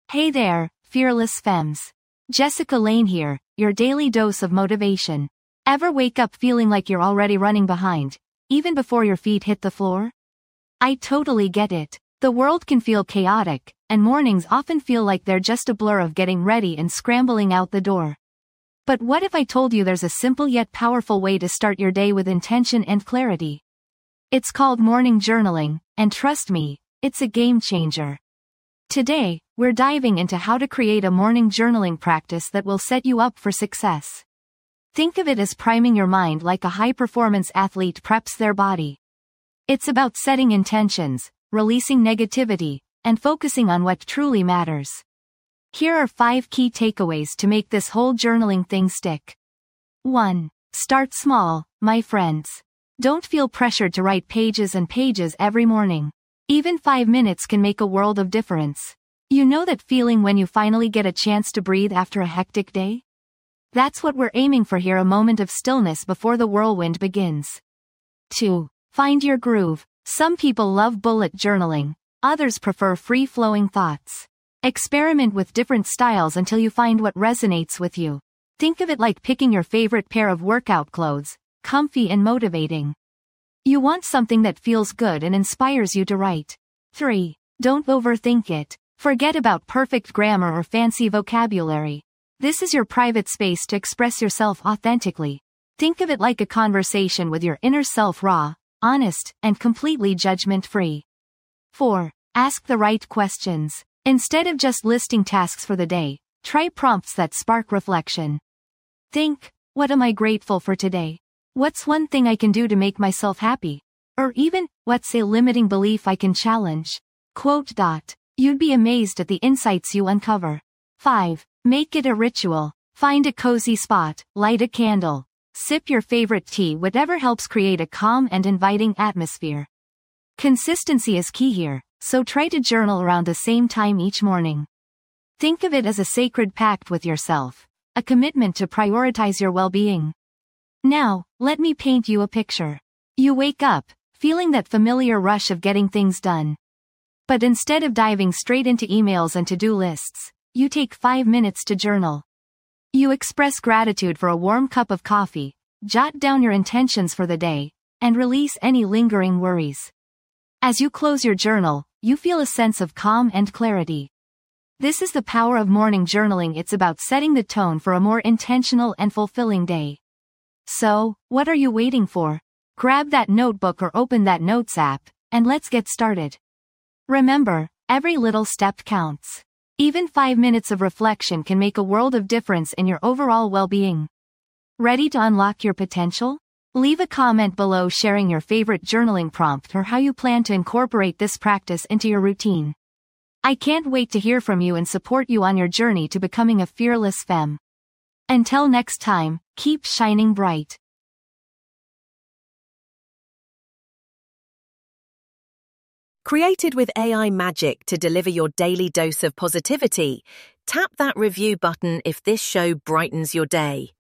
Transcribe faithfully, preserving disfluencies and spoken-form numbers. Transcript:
Hey there, fearless femmes. Jessica Lane here, your daily dose of motivation. Ever wake up feeling like you're already running behind, even before your feet hit the floor? I totally get it. The world can feel chaotic, and mornings often feel like they're just a blur of getting ready and scrambling out the door. But what if I told you there's a simple yet powerful way to start your day with intention and clarity? It's called morning journaling, and trust me, it's a game changer. Today, we're diving into how to create a morning journaling practice that will set you up for success. Think of it as priming your mind like a high-performance athlete preps their body. It's about setting intentions, releasing negativity, and focusing on what truly matters. Here are five key takeaways to make this whole journaling thing stick. one. Start small, my friends. Don't feel pressured to write pages and pages every morning. Even five minutes can make a world of difference. You know that feeling when you finally get a chance to breathe after a hectic day? That's what we're aiming for here, a moment of stillness before the whirlwind begins. two. Find your groove. Some people love bullet journaling, others prefer free-flowing thoughts. Experiment with different styles until you find what resonates with you. Think of it like picking your favorite pair of workout clothes, comfy and motivating. You want something that feels good and inspires you to write. three. Don't overthink it. Forget about perfect grammar or fancy vocabulary. This is your private space to express yourself authentically. Think of it like a conversation with your inner self, raw, honest, and completely judgment-free. four. Ask the right questions. Instead of just listing tasks for the day, try prompts that spark reflection. Think, what am I grateful for today? What's one thing I can do to make myself happy? Or even, what's a limiting belief I can challenge? Quote. Dot. You'd be amazed at the insights you uncover. five. Make it a ritual. Find a cozy spot, light a candle, sip your favorite tea, whatever helps create a calm and inviting atmosphere. Consistency is key here, so try to journal around the same time each morning. Think of it as a sacred pact with yourself, a commitment to prioritize your well-being. Now, let me paint you a picture. You wake up, feeling that familiar rush of getting things done. But instead of diving straight into emails and to-do lists, you take five minutes to journal. You express gratitude for a warm cup of coffee, jot down your intentions for the day, and release any lingering worries. As you close your journal, you feel a sense of calm and clarity. This is the power of morning journaling. It's about setting the tone for a more intentional and fulfilling day. So, what are you waiting for? Grab that notebook or open that notes app, and let's get started. Remember, every little step counts. Even five minutes of reflection can make a world of difference in your overall well-being. Ready to unlock your potential? Leave a comment below sharing your favorite journaling prompt or how you plan to incorporate this practice into your routine. I can't wait to hear from you and support you on your journey to becoming a fearless femme. Until next time, keep shining bright. Created with A I magic to deliver your daily dose of positivity, tap that review button if this show brightens your day.